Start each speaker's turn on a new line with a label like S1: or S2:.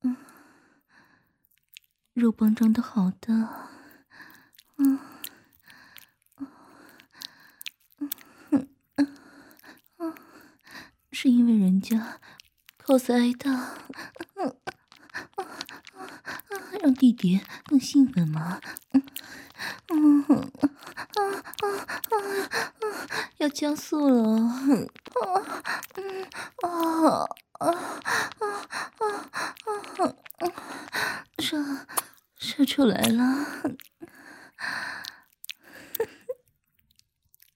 S1: 肉棒长得好的，是因为人家 cos 挨大，让弟弟更兴奋吗？要加速了，射出来了，